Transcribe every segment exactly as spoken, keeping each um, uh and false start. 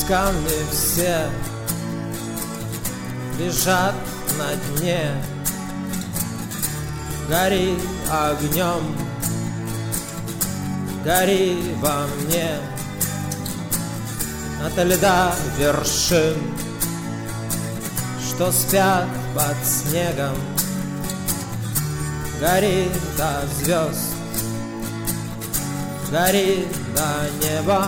камни все лежат на дне. Гори огнем, гори во мне. От льда вершин, что спят под снегом, гори до звезд, гори до неба.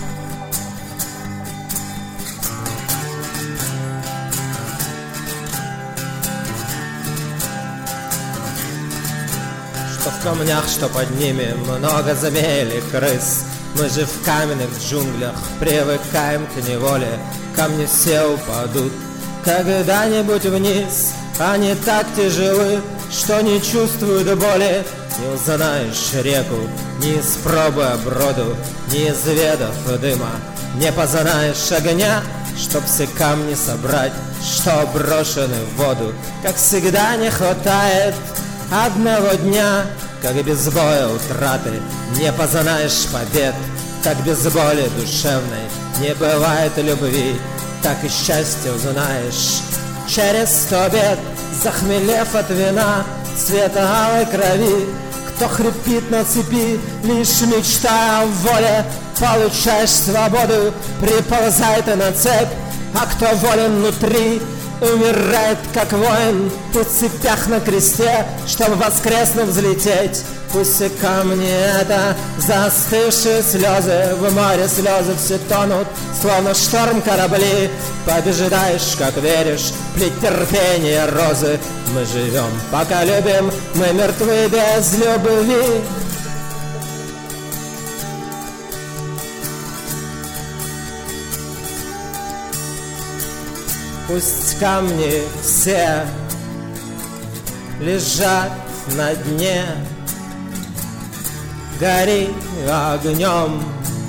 Что в камнях, что под ними много змей и крыс. Мы же в каменных джунглях привыкаем к неволе. Камни все упадут когда-нибудь вниз. Они так тяжелы, что не чувствуют боли. Не узнаешь реку, не испробуя броду, не изведав дыма. Не познаешь огня, чтоб все камни собрать, что брошены в воду. Как всегда не хватает одного дня, как без боя утраты не познаешь побед. Как без боли душевной не бывает любви, так и счастье узнаешь через сто бед. Захмелев от вина цвета алой крови, кто хрипит на цепи, лишь мечтая о воле, получаешь свободу, приползай ты на цепь. А кто волен внутри, умирает как воин в цепях на кресте, чтобы воскресно взлететь. Пусть и камни это застывшие слезы, в море слезы все тонут, словно шторм корабли. Побеждаешь, как веришь, плеть терпения розы. Мы живем, пока любим, мы мертвы без любви. Пусть камни все лежат на дне, гори огнем,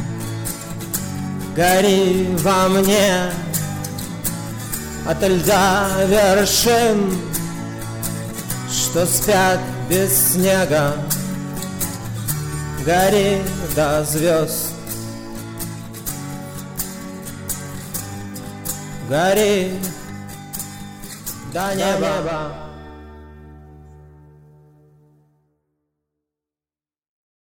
гори во мне. От льда вершин, что спят без снега, гори до звезд, гори до неба.